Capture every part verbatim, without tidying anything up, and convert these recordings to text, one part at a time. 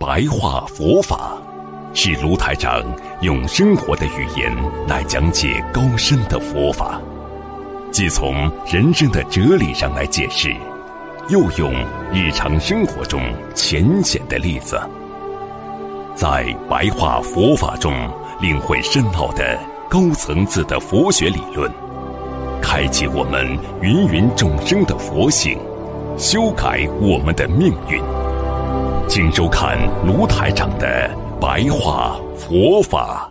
白话佛法，是卢台长用生活的语言来讲解高深的佛法，既从人生的哲理上来解释，又用日常生活中浅显的例子，在白话佛法中领会深奥的高层次的佛学理论，开启我们芸芸众生的佛性，修改我们的命运。请收看卢台长的白话佛法。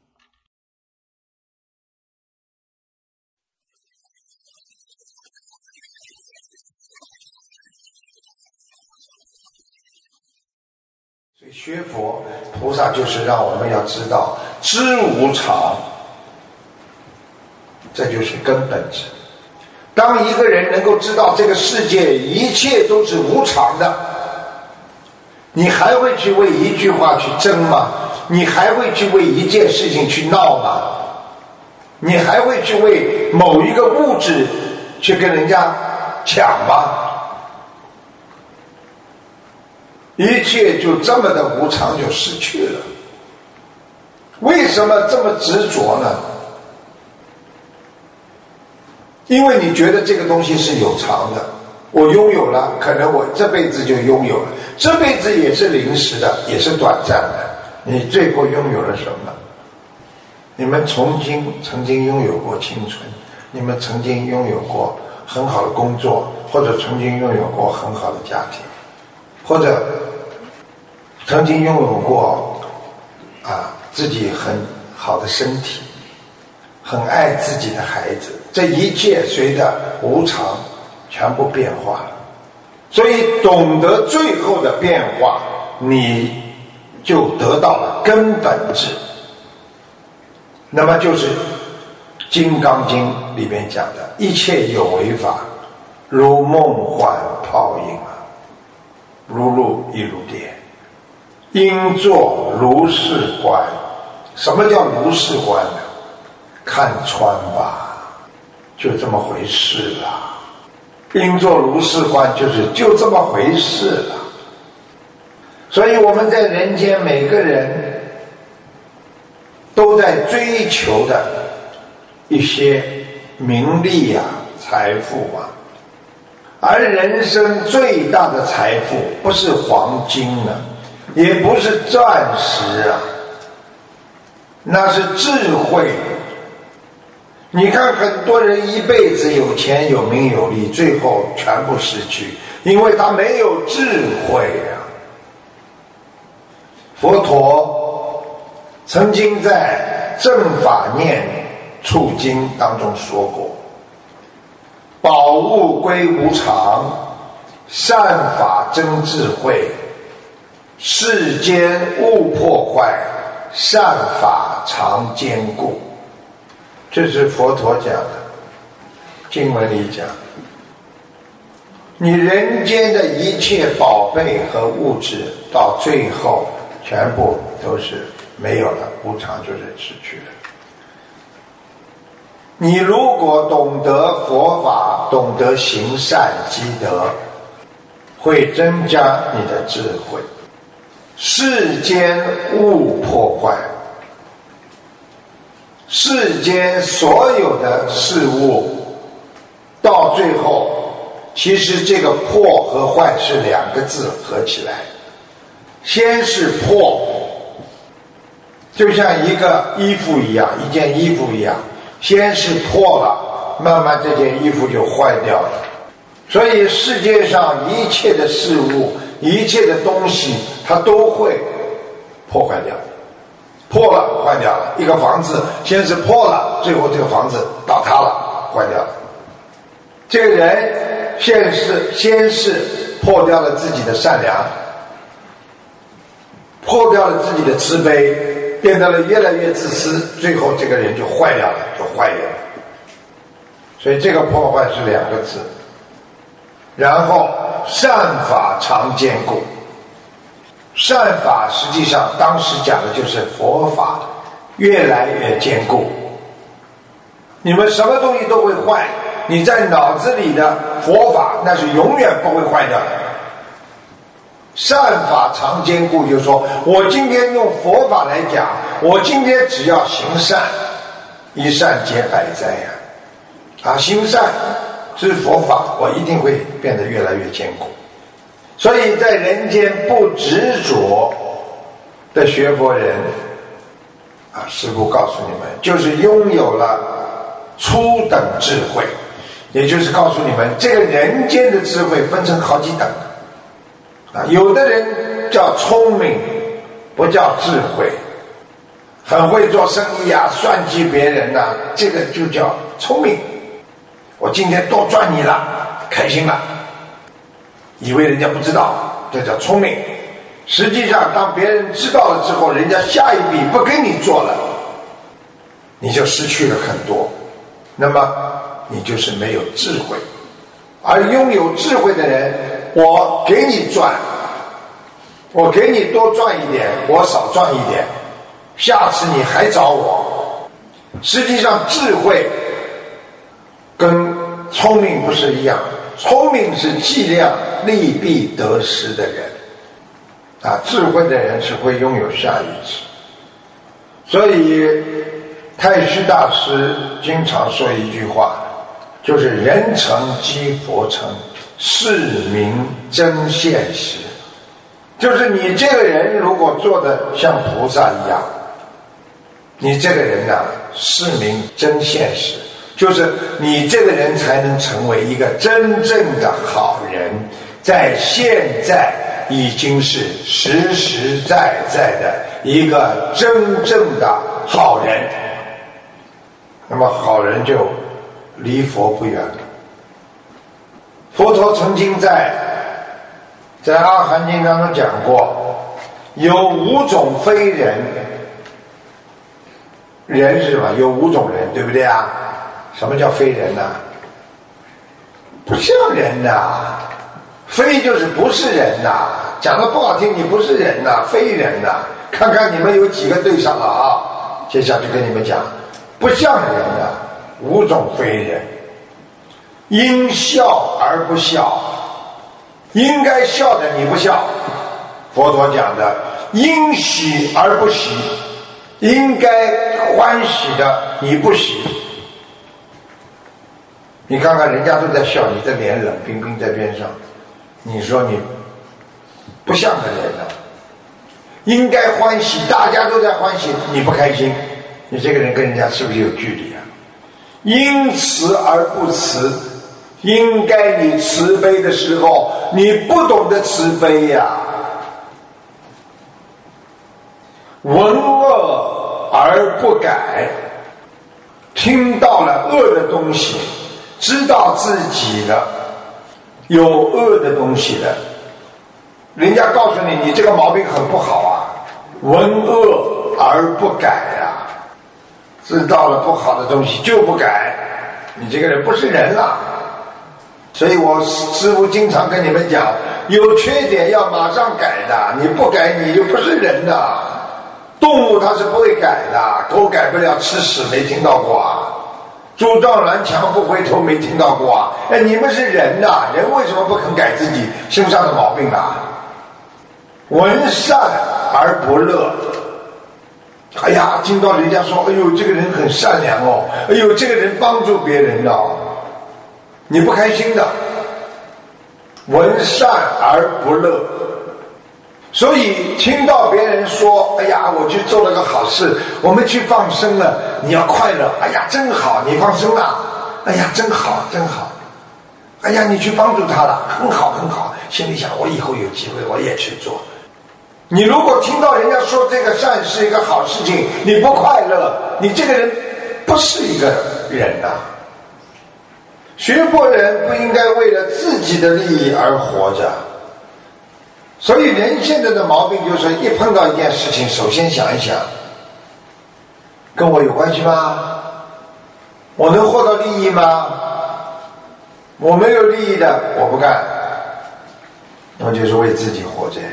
所以学佛菩萨就是让我们要知道知无常，这就是根本之。当一个人能够知道这个世界一切都是无常的，你还会去为一句话去争吗？你还会去为一件事情去闹吗？你还会去为某一个物质去跟人家抢吗？一切就这么的无常就失去了。为什么这么执着呢？因为你觉得这个东西是有常的，我拥有了，可能我这辈子就拥有了，这辈子也是临时的，也是短暂的。你最后拥有了什么？你们曾经曾经拥有过青春，你们曾经拥有过很好的工作，或者曾经拥有过很好的家庭，或者曾经拥有过啊自己很好的身体，很爱自己的孩子，这一切随着无常全部变化了。所以懂得最后的变化，你就得到了根本智。那么就是《金刚经》里面讲的，一切有为法，如梦幻泡影啊，如露亦如电，应作如是观。什么叫如是观呢？看穿吧，就这么回事了。应作如是观，就是就这么回事了。所以我们在人间每个人都在追求的一些名利啊、财富啊，而人生最大的财富不是黄金啊，也不是钻石啊，那是智慧。你看很多人一辈子有钱有名有利，最后全部失去，因为他没有智慧啊。佛陀曾经在《正法念处经》当中说过，宝物归无常，善法增智慧，世间勿破坏，善法常坚固。这是佛陀讲的，经文里讲，你人间的一切宝贝和物质到最后全部都是没有了，无常就是失去了。你如果懂得佛法，懂得行善积德，会增加你的智慧。世间勿破坏，世间所有的事物到最后，其实这个破和坏是两个字合起来。先是破，就像一个衣服一样，一件衣服一样，先是破了，慢慢这件衣服就坏掉了。所以世界上一切的事物，一切的东西，它都会破坏掉，破了坏掉了。一个房子先是破了，最后这个房子倒塌了，坏掉了。这个人先是先是破掉了自己的善良，破掉了自己的慈悲，变得了越来越自私，最后这个人就坏掉了，就坏掉了。所以这个破坏是两个字。然后善法常坚固，善法实际上当时讲的就是佛法越来越坚固。你们什么东西都会坏，你在脑子里的佛法那是永远不会坏掉的。 善法常坚固，就是说我今天用佛法来讲，我今天只要行善，一善解百灾呀！啊，行善知佛法，我一定会变得越来越坚固。所以在人间不执着的学佛人，啊，师父告诉你们，就是拥有了初等智慧，也就是告诉你们，这个人间的智慧分成好几等。啊，有的人叫聪明，不叫智慧，很会做生意啊，算计别人呐、啊，这个就叫聪明。我今天多赚你了，开心了，以为人家不知道，这叫聪明。实际上，当别人知道了之后，人家下一笔不跟你做了，你就失去了很多，那么你就是没有智慧。而拥有智慧的人，我给你赚，我给你多赚一点，我少赚一点，下次你还找我。实际上智慧跟聪明不是一样，聪明是计量利弊得失的人啊，智慧的人是会拥有下一次。所以太虚大师经常说一句话，就是人成即佛成，是名真现实。就是你这个人如果做的像菩萨一样，你这个人啊，是名真现实，就是你这个人才能成为一个真正的好人，在现在已经是实实在在的一个真正的好人。那么好人就离佛不远了。佛陀曾经在在阿含经当中讲过，有五种非人。人是什么？有五种人，对不对啊？什么叫非人呢、啊？不像人呐、啊，非就是不是人呐、啊。讲的不好听，你不是人呐、啊，非人呐、啊。看看你们有几个对上了啊？接下来就跟你们讲，不像人呐、啊，五种非人。应笑而不笑，应该笑的你不笑，佛陀讲的应喜而不喜，应该欢喜的你不喜。你看看人家都在笑，你的脸冷冰冰在边上，你说你不像个人了。应该欢喜，大家都在欢喜，你不开心，你这个人跟人家是不是有距离啊？因慈而不慈，应该你慈悲的时候，你不懂得慈悲呀、啊。闻恶而不改，听到了恶的东西，知道自己的有恶的东西了，人家告诉你你这个毛病很不好啊，闻恶而不改啊，知道了不好的东西就不改，你这个人不是人了。所以我师父经常跟你们讲，有缺点要马上改的，你不改你就不是人的。动物它是不会改的，狗改不了吃屎，没听到过啊？猪撞南墙不回头，没听到过啊？哎，你们是人呐，人为什么不肯改自己身上的毛病啊？闻善而不乐，哎呀，听到人家说，哎呦，这个人很善良哦，哎呦，这个人帮助别人哦，你不开心的。闻善而不乐，所以听到别人说，哎呀，我去做了个好事，我们去放生了，你要快乐，哎呀，真好，你放生了，哎呀，真好，真好，哎呀，你去帮助他了，很好，很好，心里想，我以后有机会我也去做。你如果听到人家说这个善是一个好事情，你不快乐，你这个人不是一个人啊。学佛人不应该为了自己的利益而活着。所以人现在的毛病就是一碰到一件事情，首先想一想，跟我有关系吗？我能获到利益吗？我没有利益的我不干，那就是为自己活着呀。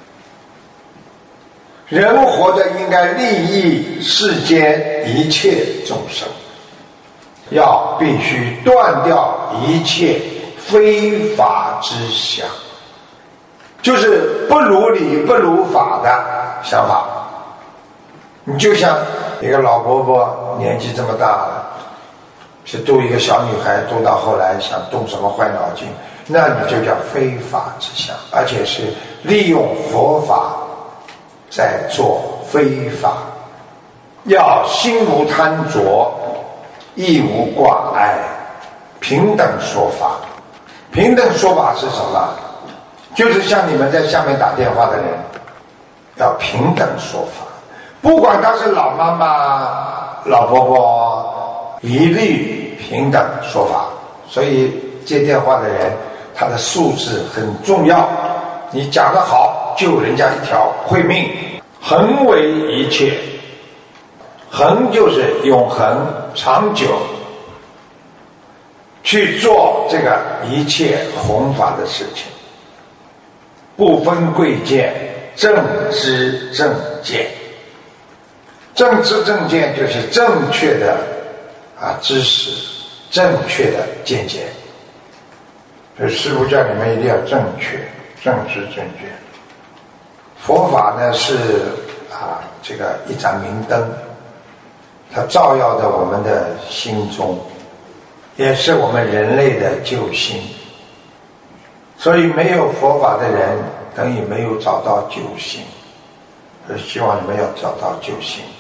人活着应该利益世间一切众生，要必须断掉一切非法之想。 就是不如理不如法的想法。你就像一个老伯伯年纪这么大了，去度一个小女孩，度到后来想动什么坏脑筋，那你就叫非法之想，而且是利用佛法在做非法。要心无贪着，亦无挂碍，平等说法。平等说法是什么？就是像你们在下面打电话的人，要平等说法，不管他是老妈妈、老伯伯，一律平等说法。所以接电话的人，他的素质很重要。你讲得好，救人家一条慧命。恒为一切，恒就是永恒、长久，去做这个一切弘法的事情，不分贵贱，正知正见。正知正见就是正确的啊知识，正确的见解。所以师父叫你们一定要正确，正知正见。佛法呢是啊这个一盏明灯，它照耀着我们的心中，也是我们人类的救星。所以没有佛法的人等于没有找到救星，所以希望你们要找到救星。